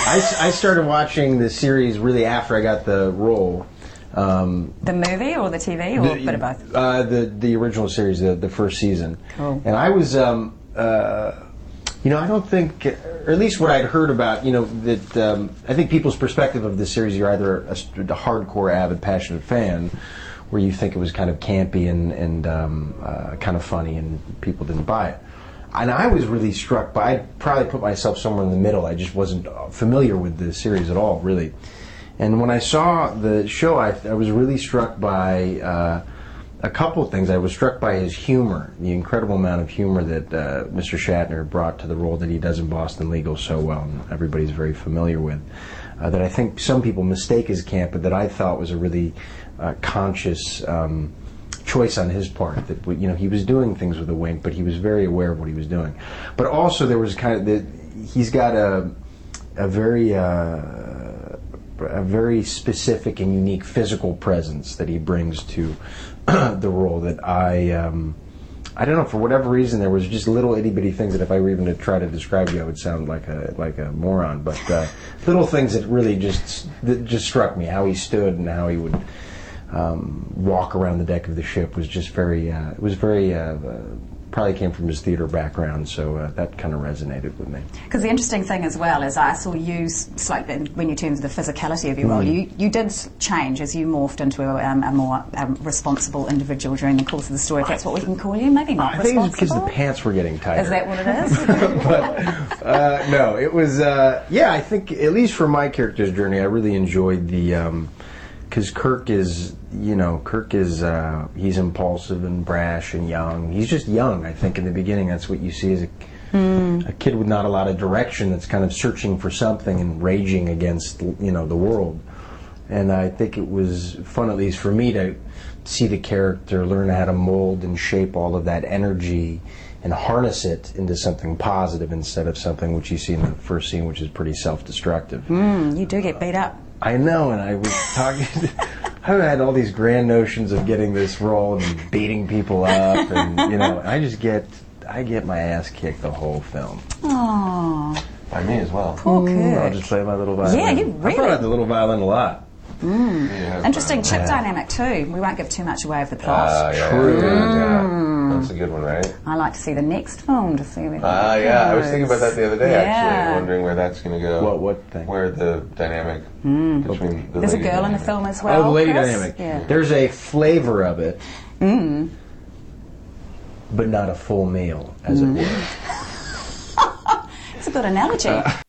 I started watching the series really after I got the role. The movie or the TV or a bit of both? The original series, the first season. Cool. And I was, I don't think, or at least what I'd heard about, that I think people's perspective of this series, you're either a hardcore, avid, passionate fan, where you think it was kind of campy and kind of funny, and people didn't buy it. And I was really struck by, I'd probably put myself somewhere in the middle. I just wasn't familiar with the series at all, really. And when I saw the show, I was really struck by a couple of things. I was struck by his humor, the incredible amount of humor that Mr. Shatner brought to the role that he does in Boston Legal so well, and everybody's very familiar with. That I think some people mistake as camp, but that I thought was a really conscious choice on his part. That he was doing things with a wink, but he was very aware of what he was doing. But also there was he's got a very specific and unique physical presence that he brings to the role that I don't know, for whatever reason there was just little itty bitty things that if I were even to try to describe you I would sound like a moron, but little things that really just struck me. How he stood and how he would walk around the deck of the ship was just very probably came from his theater background, so that kind of resonated with me. Because the interesting thing as well is I saw you slightly, when you terms of the physicality of your role, you did change as you morphed into a more responsible individual during the course of the story, if that's what we can call you. Maybe not I think it's because the pants were getting tighter. Is that what it is? But no, it was, I think, at least for my character's journey, I really enjoyed the, because Kirk is, he's impulsive and brash and young. He's just young, I think, in the beginning. That's what you see as a kid with not a lot of direction that's kind of searching for something and raging against, the world. And I think it was fun, at least for me, to see the character learn how to mold and shape all of that energy and harness it into something positive instead of something which you see in the first scene, which is pretty self-destructive. You do get beat up. I know, and I was talking. I had all these grand notions of getting this role and beating people up, and I get my ass kicked the whole film. Aww. By me as well. Poor kid. I'll just play my little violin. Yeah, you really. I brought out the little violin a lot. Interesting chip dynamic too. We won't give too much away of the plot. True. Yeah. That's a good one, right? I like to see the next film to see where I was thinking about that the other day, actually, wondering where that's going to go. What thing? Where the dynamic between the There's a lady girl in the dynamic. film as well. Oh, the lady Chris? dynamic. Yeah. There's a flavor of it, but not a full meal, as it were. It's a good analogy.